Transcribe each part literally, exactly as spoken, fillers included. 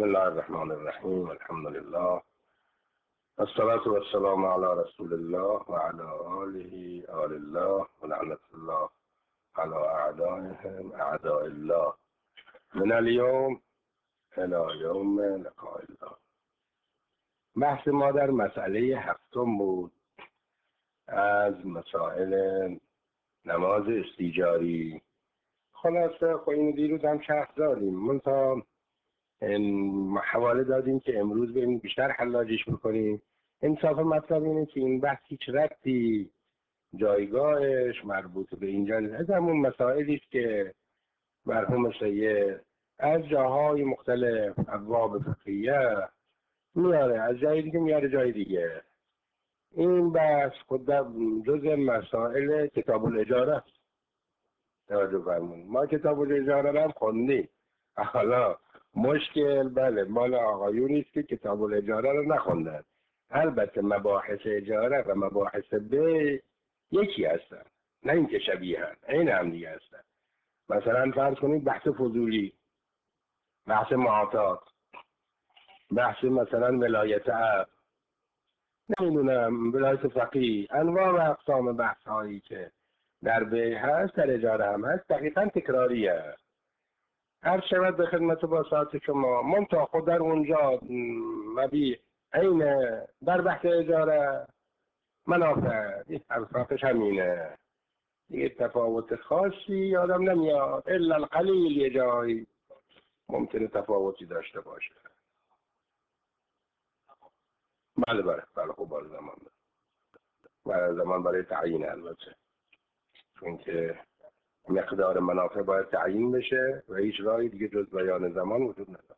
بسم الله الرحمن الرحیم. الحمد لله والصلاة والسلام على رسول الله وعلى آله آل الله ولعنة الله على أعدائهم أعداء الله من اليوم إلى يوم لقاء الله. بحث ما در مسئله هفتم بود از مسائل نماز استیجاری. خلاصه خب این دیروز هم شرح دادیم، منتها حواله دادیم که امروز بریم بیشتر حلاجش بکنیم. انصاف مطلب اینه که این بحث هیچ ربطی جایگاهش مربوط به اینجا نیست. از همون مسائلی است که مرحوم سید از جاهای مختلف ابواب فقهیه میاره، از جای دیگه میاره جای دیگه. این بحث خود در جزء مسائل کتاب الاجاره است. توجه فرمونید، ما کتاب الاجاره رو هم خوندیم. حالا مشکل بله مال آقایونی است که کتاب الاجاره رو نخوندن. البته مباحث اجاره و مباحث بی یکی هستن، نه اینکه شبیهن، عین هم دیگه هستن. مثلا فرض کنید بحث فضولی، بحث معاطات، بحث مثلا ولایت عقد، نمیدونم ولایت فقیه، انواع و اقسام بحث هایی که در بی هست در اجاره هم هست، دقیقا تکراریه. هر شود به خدمت با ساعت شما منتها خود در اونجا مبیع عین در بحث اجاره منافع الفاقش همینه دیگه، تفاوت خاصی یادم نمیاد الا القلیل یه جایی ممکنه تفاوتی داشته باشه. بله بله بله خب بار زمان بله زمان برای تعیین، البته چون که مقدار منافع باید تعیین بشه و هیچ راهی دیگه جز بیان زمان وجود نداره.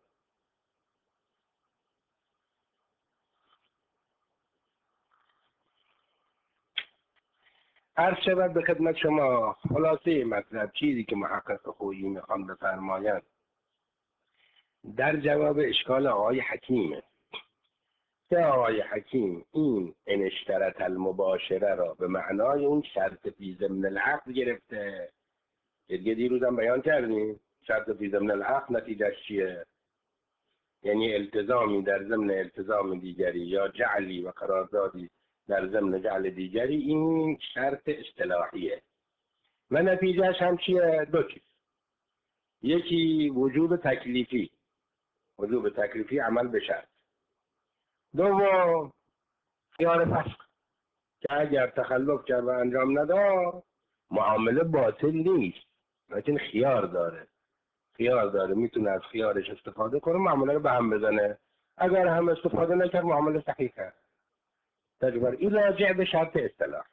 هر شود به خدمت شما خلاصه مطلب چیزی که محقق خویی میخوان بفرمایند در جواب اشکال آقای حکیمه که آقای حکیم این انشترط المباشره را به معنای اون شرط فی ضمن العقد گرفته که دیگه دیروز هم بیان کردیم. شرط فی ضمن العقد نتیجهش چیه؟ یعنی التزامی در ضمن التزام دیگری یا جعلی و قراردادی در ضمن جعل دیگری، این شرط اصطلاحیه و نتیجهش هم چیه؟ دو چیز. یکی وجوب تکلیفی، وجوب تکلیفی عمل به شرط. دوم خیار فسخ که اگر تخلف کرد و انجام نداد معامله باطل نیست، لیکن خیار داره خیار داره میتونه از خیارش استفاده کنه، معامله رو به هم بزنه. اگر هم استفاده نکرد معامله صحیح کرد. تجبر این راجع به شرط اصطلاح.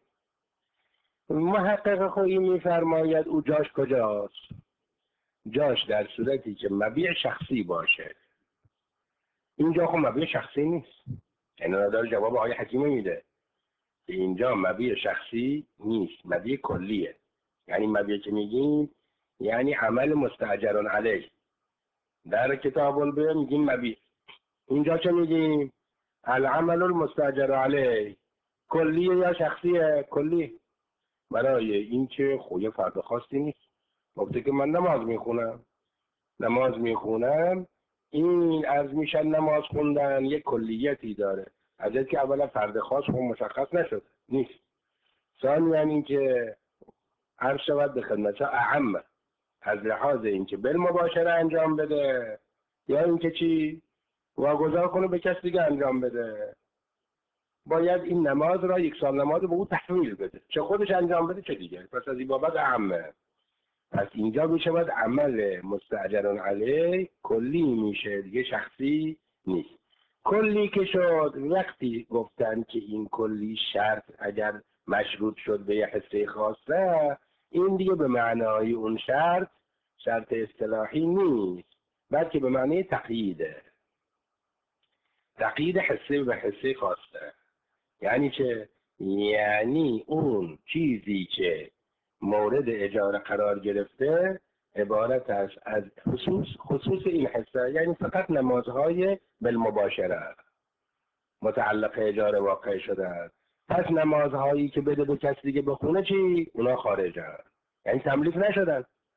محقق خویی میفرماید او جاش کجاست؟ جاش در صورتی که مبیع شخصی باشه. اینجا خب مبیع شخصی نیست، یعنی داره جواب آقای حکیمه میده که اینجا مبیع شخصی نیست، مبیع کلیه. یعنی مبیع که میگیم یعنی عمل مستاجر علیه. در کتاب البیع میگیم مبیع، اینجا چه میگیم؟ العمل المستاجر علیه کلیه یا شخصیه؟ کلی. برای این که خوی فرد خاصی نیست. گفته که من نماز میخونم نماز میخونم این از میشن نماز خوندن یک کلیتی داره، از این که اولا فرد خاص خود مشخص نشد نیست. ثانیاً این که عرض شود به خدمت اعم از لحاظ این که بالمباشره انجام بده یا این که چی واگذار کنه به کس دیگه انجام بده، باید این نماز را یک سال نماز به او تحویل بده، چه خودش انجام بده چه دیگه. پس از این بابت اعمه. پس اینجا میشه باید عمل مستاجر علیه کلی میشه دیگه، شخصی نیست. کلی که شد وقتی گفتن که این کلی شرط اگر مشروط شد به یه حصه خاصه، این دیگه به معنای اون شرط شرط اصطلاحی نیست، بلکه به معنی تقییده. تقیید حصه به حصه خاصه. یعنی چه؟ یعنی اون چیزی که مورد اجاره قرار گرفته عبارت است از خصوص خصوص این حصه، یعنی فقط نمازهای بالمباشره متعلق اجاره واقع شده است. پس نمازهایی که بده به کس دیگه بخونه چی؟ اونا خارجن، یعنی تملیک نشدن.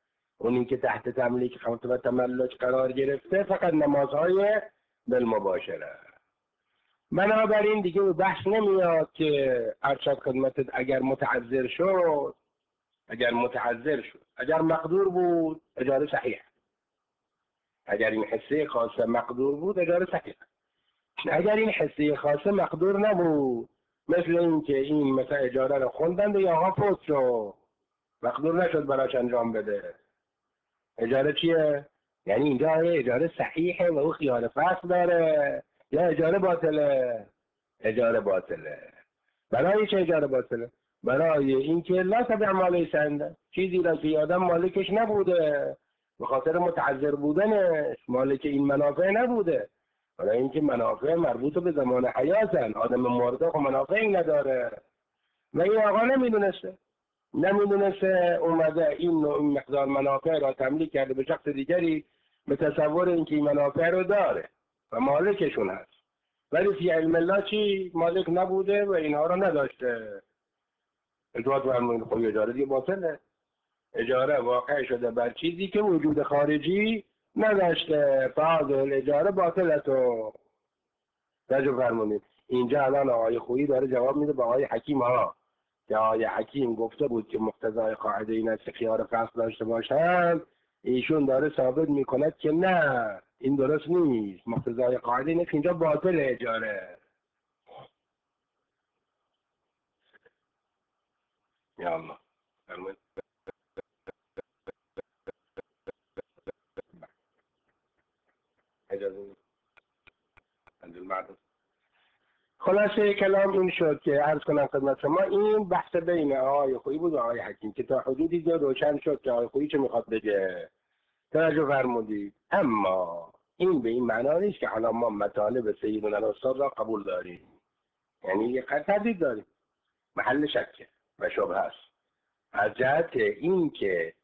اونی که تحت تملیک خمس و تملک قرار گرفته فقط نمازهای بالمباشره. بنابراین دیگه به بحث نمیاد که ارشد خدمتت اگر متعذر شد اگر متعذر شد اگر مقدور بود اجاره صحیح، اگر این حصه خاصه مقدور بود اجاره صحیح، اگر این حصه خاصه مقدور نبود مثل این که این مثلا اجاره رو خوندند یا آقا فوت شد مقدور نشد براش انجام بده، اجاره چیه؟ یعنی اینجا اجاره صحیحه و او خیار فصل داره یا اجاره باطله؟ اجاره باطله. برای چه اجاره باطله؟ برای اینکه لا تبع مالی سنده، چیزی را که آدم مالکش نبوده به خاطر متعذر بودنش مالک این منافع نبوده، برای اینکه منافع مربوط به زمان حیاتن، آدم مرده خب منافعی نداره و این آقا نمیدونسته نمیدونسته اومده این نوع این مقدار منافع را تملیک کرده به شخص دیگری به تصور اینکه این منافع رو داره و مالکشون هست، ولی فی علم الله چی؟ مالک نبوده و اینها رو نداشته. اجازه فرمایید خب اجاره دیگه باطله. اجاره واقع شده بر چیزی که وجود خارجی نداشته، فاضل اجاره باطله. تو توجه فرمایید اینجا الان آقای خویی داره جواب میده به آقای حکیم ها که آقای حکیم گفته بود که مقتضای قاعده این است که خیار فصل داشته باشند، ایشون داره ثابت میکند که نه این درست نیست، مقتضای قاعده اینه که اینجا باطل اجاره. یا الله فرمایید. اجازه خلاصه کلام این شد که عرض کنم خدمت شما این بحث بین آقای خویی بود و آقای حکیم که تا حدودی دیگه روشن شد که آقای خویی چه میخواد بگه. توجه فرمودید. اما این به این معنا نیست که حالا ما مطالب سیدنا الاستاد را قبول داریم، یعنی یه قطع تردید داریم، محل شکه و شبهه است از جهت این که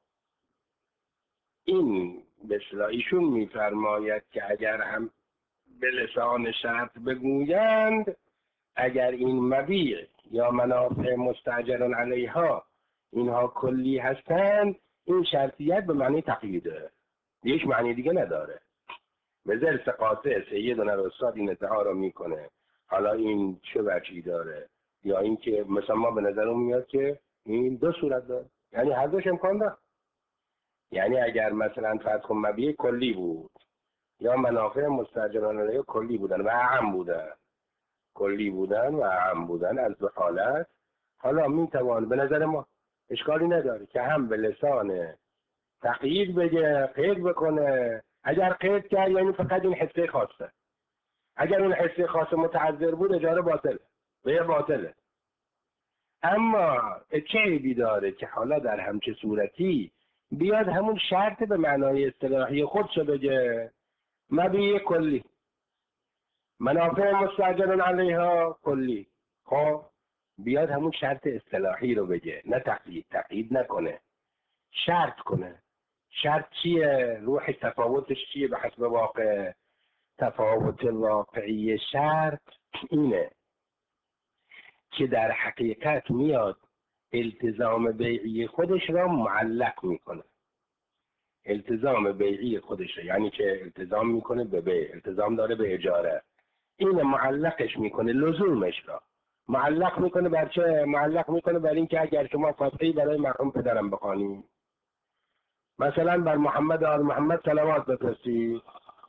این به اصطلاح ایشون میفرماید که اگر هم به لسان شرط بگویند اگر این مبیع یا منافع مستاجر علیها اینها کلی هستند این شرطیت به معنی تقییده، هیچ معنی دیگه نداره. به ذلك قاطع سیدنا الاستاد این ادعا رو میکنه. حالا این چه وجهی داره؟ یا اینکه مثلا ما به نظرم میاد که این دو صورت داره، یعنی هر دوش امکان داره. یعنی اگر مثلا فرض کن مبیع کلی بود یا منافع مستاجران علیه کلی بودن و اعم بودن کلی بودن و اعم بودن از دو حالت، حالا میتوان به نظر ما اشکالی نداره که هم به لسان تقیید بگه، قید بکنه. اگر قید کرد یعنی فقط این حصه خاصه، اگر اون حصه خاصه متعذر بود اجاره باطله و باطله. اما چه عیبی داره که حالا در همچه صورتی بیاد همون شرط به معنای اصطلاحی خودشو بگه، مبیع کلی منافع مستاجر علیها کلی، خب بیاد همون شرط اصطلاحی رو بگه، نه تقیید تقیید نکنه، شرط کنه. شرط چیه؟ روح تفاوتش چیه به حسب واقع؟ تفاوت واقعی شرط اینه که در حقیقت میاد التزام بیعی خودش را معلق میکنه. التزام بیعی خودش را یعنی که التزام میکنه به بیع، التزام داره به اجاره، این معلقش میکنه، لزومش را معلق میکنه. بر چه معلق میکنه؟ بر این که اگر شما فاتحه‌ای برای مرحوم پدرم بخوانید، مثلا بر محمد آل محمد صلوات بفرستید،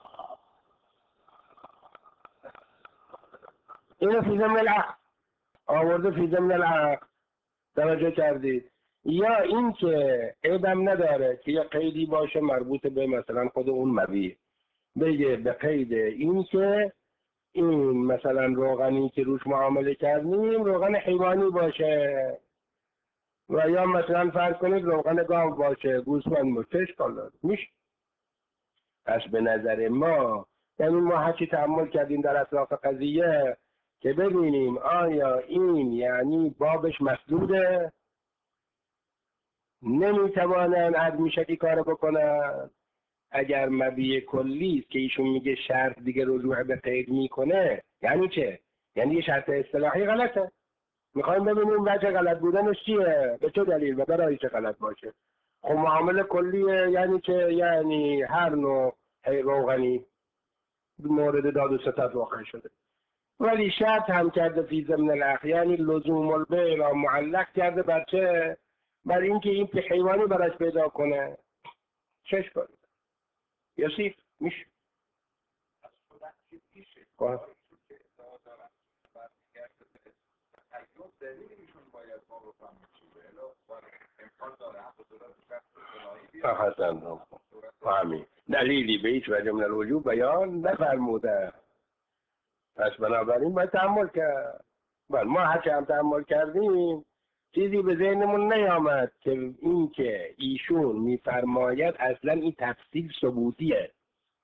اینو فی ضمن العقد آورده، فی ضمن العقد. توجه کردید؟ یا این که عیبم نداره که یه قیدی باشه مربوط به مثلا خود اون مبیع، بگه به قید این که این مثلا روغنی که روش معامله کردیم روغن حیوانی باشه، و یا مثلا فرض کنید روغن گاو باشه، گوسفند باشه، کالات میشه. پس به نظر ما یعنی ما هرچی تحمل کردیم در اطراف قضیه که ببینیم آیا این یعنی بابش مسدوده، نمیتوانن عدمی شکی کار بکنن. اگر مبیع کلی است که ایشون میگه شرط دیگه رجوع به قید میکنه، یعنی چه؟ یعنی یه شرط اصطلاحی غلطه. میخوایم ببینیم وجه غلط بودنش چیه، به چه دلیل و برای چه غلط باشه. خب معامله کلیه یعنی که یعنی هر نوع روغنی مورد داد و ستد واقع شده، ولی شرط هم کرده فی ضمن الاخ، یعنی لزوم البیع را معلق کرده بر چه؟ بر اینکه این حیوانی براش پیدا کنه. چش کنه یسیف میشه حسن همین دلیلی به هیچ وجه من الوجوب بیان نفرموده. پس بنابراین باید تحمل کرد. بله ما هرچه هم تحمل کردیم چیزی به ذهنمون نیامد که این که ایشون میفرماید اصلا این تفصیل ثبوتیه.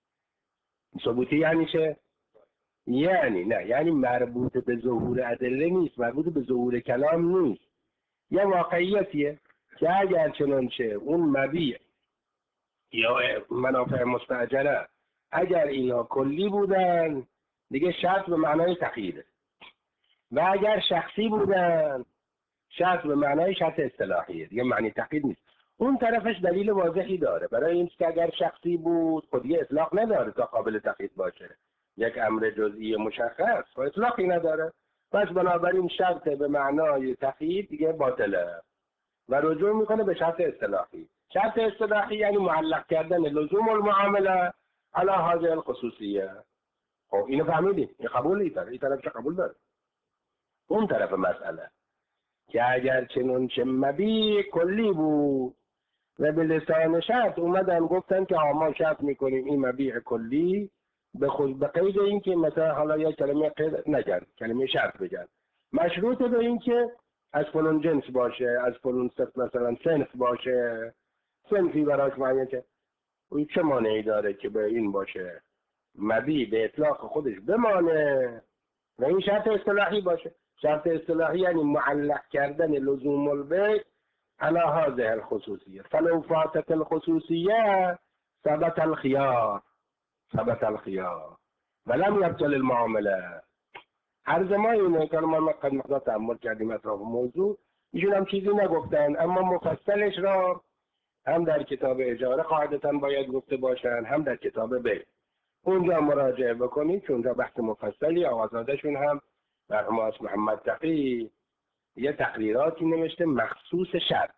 ثبوتی یعنی چه؟ یعنی نه یعنی مربوط به ظهور ادله نیست، مربوط به ظهور کلام نیست. یه واقعیتیه که اگر چنانچه اون مبیع یا منافع مستاجره اگر اینا کلی بودن دیگه شرط به معنای تقییده، و اگر شخصی بودن شرط به معنای شرط اصطلاحیه، دیگه معنی تقیید نیست. اون طرفش دلیل واضحی داره برای این که اگر شخصی بود خود دیگه اطلاق نداره تا قابل تقیید باشه، یک امر جزئی مشخص و اطلاقی نداره. پس بنابراین شرط به معنای تقیید دیگه باطله و رجوع میکنه به شرط اصطلاحی. شرط اصطلاحی یعنی معلق کردن لزوم المعامله علی هذه الخصوصیه. خب اینو فهمیدی؟ این قبول این طرف این طرف چه قبول داره؟ اون طرف مسئله که اگر چنانچه مبیع کلی بود و به لسان شرط اومدن گفتن که ما شرط میکنیم این مبیع کلی به خود به قید این که مثلا حالا یا کلمه قید نگن، کلمه شرط بگن، مشروط به این که از فلان جنس باشه، از فلان صف مثلا صنف باشه، صنفی براش معین که چه مانعی داره که به این باشه مبیع به اطلاق خودش بمانه و این شرط اصطلاحی باشه. شرط اصطلاحی یعنی معلق کردن لزوم البیع على هذه الخصوصیه. فلو فاتت الخصوصیه ثبت الخيار ثبت الخيار ولم يبطل المعامله. عرض ما اینه که ما قد مقدار تأمل کردیم اطراف موضوع، ایشون هم چیزی نگفتن اما مفصلش را هم در کتاب اجاره قاعدتا باید گفته باشن هم در کتاب بیع. اونجا مراجعه بکنید چون اونجا بحث مفصلی آقازادهشون هم مرحوم محمد تقی یه تقریراتی نوشته مخصوص شرط،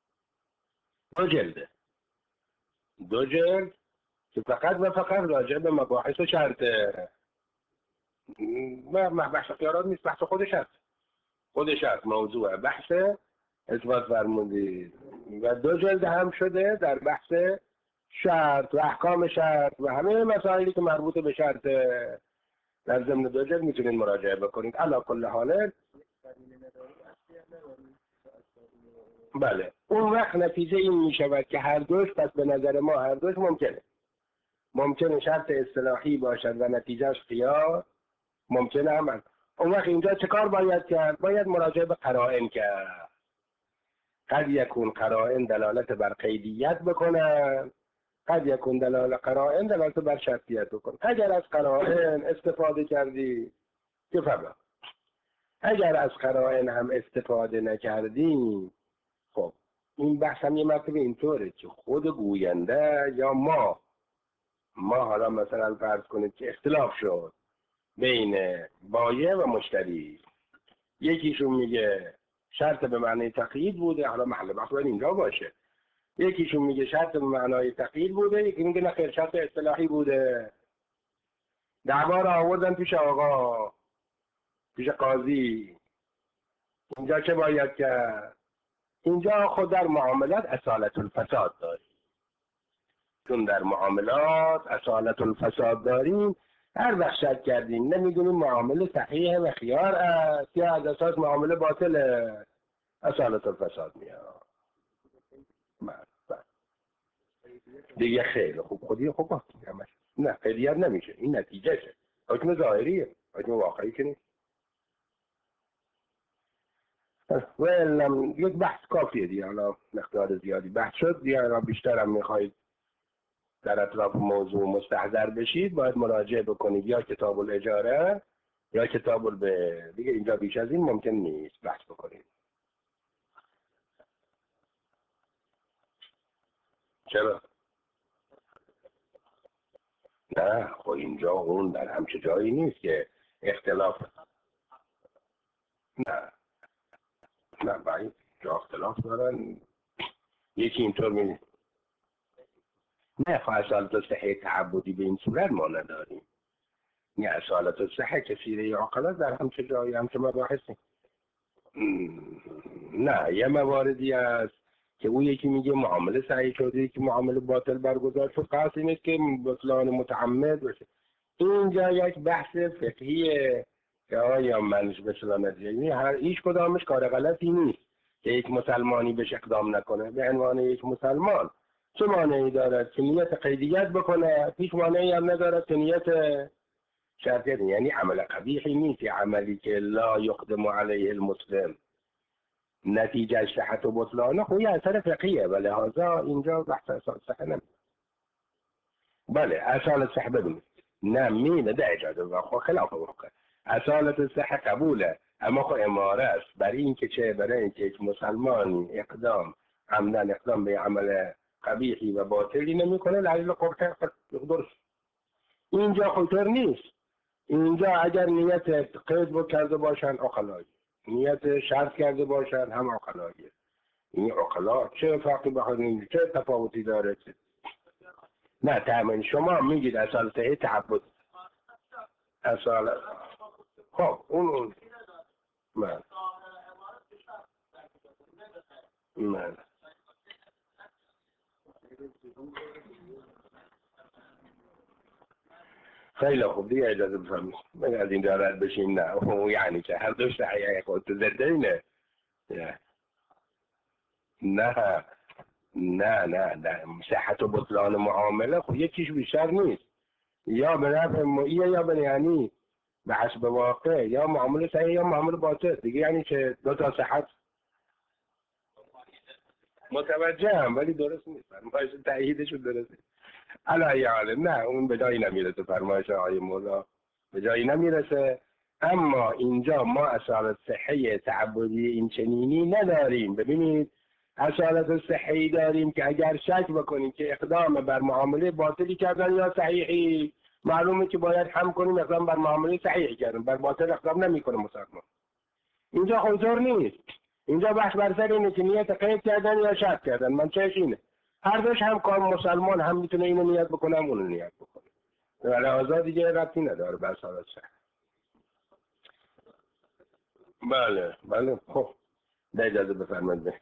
دو جلده دو جلد که فقط و فقط راجع به مباحث و شرطه. بحث خیارات نیست، بحث خود شرط خود شرط موضوع بحث اثبات فرمودید و دو جلد هم شده در بحث شرط و احکام شرط و همه مسائلی که مربوط به شرط در ضمن دو جلد میتونید مراجعه بکنید. علی کل حال بله اون وقت نتیجه این میشود که هر دوش، پس به نظر ما هر دوش ممکنه ممکنه شرط اصطلاحی باشد و نتیجهش خیار، ممکنه هم. اون وقت اینجا چه کار باید کرد؟ باید مراجعه به قرائن کرد. قد یکون قرائن دلالت بر قیدیت بکنن، قد یکون دلالت قرائن دلالت بر شرطیت بکن. اگر از قرائن استفاده کردی که فهم، اگر از قرائن هم استفاده نکردی خب این بحث هم یه مرتبه اینطوره که خود گوینده یا ما ما حالا مثلا فرض کنید که اختلاف شد بین بایع و مشتری، یکیشون میگه شرط به معنای تقیید بوده، حالا محل بحث باید اینجا باشه، یکیشون میگه شرط به معنای تقیید بوده، یکی میگه نه خیر شرط اصطلاحی بوده. دعوا رو آوردن پیش آقا، پیش قاضی. اینجا چه باید کرد؟ اینجا خود در معاملات اصالت الفساد داریم، چون در معاملات اصالت الفساد داریم هر وقت شک کردیم نمیدونیم معامله صحیحه و خیار است یا از اساس معامله باطله، اصالت الفساد میاد. دیگه خیلی خوب خودی خوب باید همش نه قیدیت نمیشه، این نتیجه شه، حکم ظاهریه، حکم واقعی که نیست. ولم یک بحث کافیه دیگه، حالا مقدار زیادی بحث شد دیگه، حالا بیشتر هم میخواید در اطراف موضوع مستحضر بشید باید مراجعه بکنید یا کتاب الاجاره یا کتاب البیع، دیگه اینجا بیش از این ممکن نیست بحث بکنید. چرا؟ نه خب اینجا اون در همچه جایی نیست که اختلاف. نه نه باید جا اختلاف دارن. یکی اینطور می نه خب اصالت صحه تعبدی به این صورت ما نداریم. نه اصالت صحه کثیره عقلت در همچه جایی همچه مباحثی. نه یه مواردی هست که او یکی میگه معامله صحیح شده، یکی معامله باطل برگزار شد، قصد اینه که بطلان متعمد باشه. اینجا یک بحث فقهیه که آیا منش به سلامت، یعنی هر هیچ کدامش کار غلطی نیست که یک مسلمانی بهش اقدام نکنه. به عنوان یک مسلمان چه مانعی دارد که نیت قیدیت بکنه؟ هیچ مانعی هم ندارد که نیت شرطیت، یعنی عمل قبیحی نیست، عملی که لا یقدم علیه المسلم نتیجه صحت و بطلانه خب یه اثر فقهیه و لحاظا اینجا بحث اصال صحه نمید. بله اصالت صحه ببینید نه مینه ده اجازه و خب خلاف واقع اصالت صحه قبوله، اما خب اماره است برای این که چه برای این که یک مسلمانی اقدام عمدن اقدام به عمل قبیحی و باطلی نمی کنه لعل قبطه درست. اینجا خطر نیست. اینجا اگر نیت قید بکرده باشن عقلایی، نیت شرط کرده باشن هم عقلایی. این عقلا چه فرقی بخواهد چه تفاوتی داره؟ نه تأمین شما میگید اصال صحیح تعبد اصال خب اون اون من من خیلی خوب دیگه اجازه بفرمایید من از این دارد بشین. نه او یعنی که هر دوش صحیح خودت زده اینه. نه نه نه نه صحت و بطلان معامله خب یکیش بیشتر نیست، یا به نفع معیه یا به یعنی به حسب واقع یا معامله صحیح یا معامله باطل دیگه، یعنی که دو تا صحت متوجه هم ولی درست نیست. فرمایش تأییدش درست نیست. علی عالم نه اون به جایی نمیرسه، فرمایش آقای مولا به جایی نمیرسه. اما اینجا ما اصالت صحه تعبدی این چنینی نداریم. ببینید اصالت صحی داریم که اگر شک بکنیم که اقدام بر معامله باطلی کردن یا صحیحی، معلومه که باید هم کنیم اقدام بر معامله صحیحی کردن، بر باطل اقدام نمیکنه مسلمان. اینجا حضور نیست. اینجا بحث بر سر اینه که نیت قید کردن یا شک کردن. من چهش اینه هر دوش هم کار مسلمان هم میتونه اینو نیت بکنه هم اونو نیت بکنه، ولی آزاد دیگه ربطی نداره بر اصالت صحی. بله بله خب به اجازه بفرمایید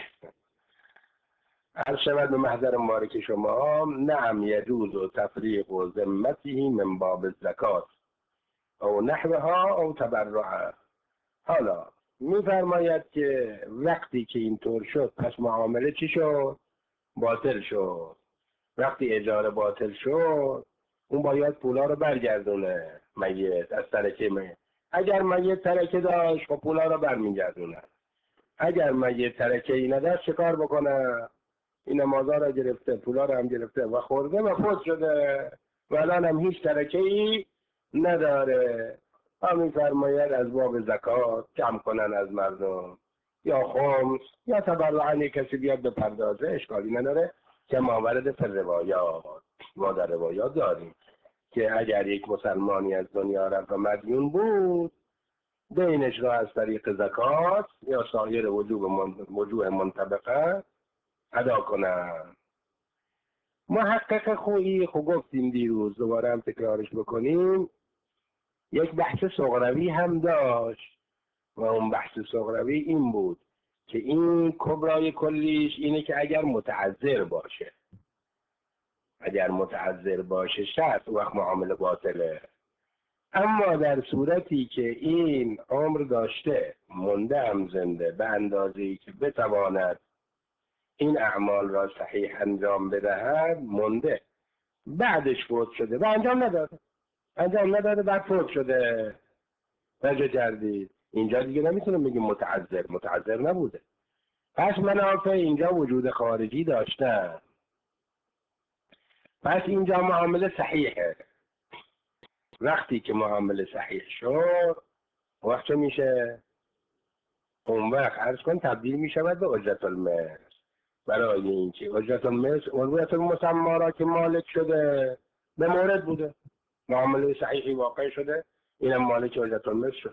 هر شود به محضر مبارک شما. نعم یجوز و تفریق و ذمتی من باب الزکات او نحوها او تبرعه. حالا میفرماید که وقتی که اینطور شد پس معامله چی شد؟ باطل شد. وقتی اجاره باطل شد اون باید پولا رو برگردونه میت از ترکه میت. اگر میت ترکه داشت خب پولا رو برمیگردونه. اگر میت ترکه ای نداشت چه کار بکنه؟ این نمازها را گرفته پولا را هم گرفته و خورده و فوت شده و الان هم هیچ ترکه ای نداره. همین فرماید از باب زکات کم کنن از مردم یا خمس یا تبرعن کسی بیاد به پردازه اشکالی نداره که ما ورد پر روایات ما در روایات داریم که اگر یک مسلمانی از دنیا رفت و مدیون بود دینش را از طریق زکات یا سایر وجوه منطبقه ادا کنم. محقق خویی خب گفتیم دیروز دوباره هم تکرارش بکنیم یک بحث صغروی هم داشت و اون بحث صغروی این بود که این کبرای کلیش اینه که اگر متعذر باشه اگر متعذر باشه شرط وقت معامله باطله. اما در صورتی که این عمر داشته مونده هم زنده به اندازه‌ای که بتواند این اعمال را صحیح انجام بدهد مونده بعدش فوت شده و انجام نداده انجام نداده بعد فوت شده رجع کردید اینجا دیگه نمیتونم بگیم متعذر متعذر نبوده. پس منافع اینجا وجود خارجی داشتن، پس اینجا معامله صحیحه. وقتی که معامله صحیح شد وقت چه میشه؟ اون وقت عرض کن تبدیل میشود به اجرت المثل برای اینکه اجرت المثل اجرت المسمى را که مالک شده به مورد بوده، معامله صحیحی واقع شده، اینم مالک اجرت المثل شد.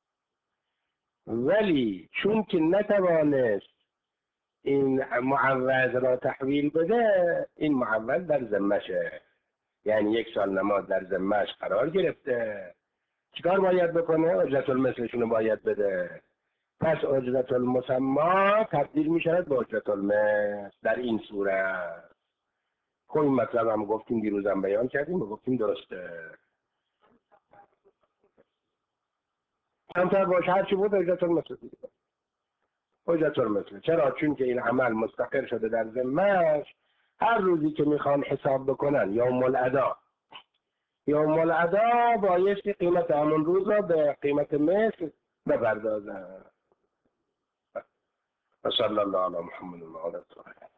ولی چون که نتوانست این معوض را تحویل بده، این معوض در ذمشه، یعنی یک سال نماز در ذمش قرار گرفته، چیکار باید بکنه؟ اجرت المثلشون رو باید بده. پس اجرت المسمى تبدیل می شود به اجرت المثل در این صورت. خب این مطلب هم گفتیم، دیروز هم بیان کردیم و گفتیم درسته. کمتر باشه هرچی بود اجرت المثل دیگه. اجرت المثل. چرا؟ چون که این عمل مستقر شده در ذمه‌اش، هر روزی که میخوان حساب بکنن یوم الادا، یوم الادا بایستی قیمت همون روز را به قیمت مثل بپردازن. و صلی الله علی محمد و آله.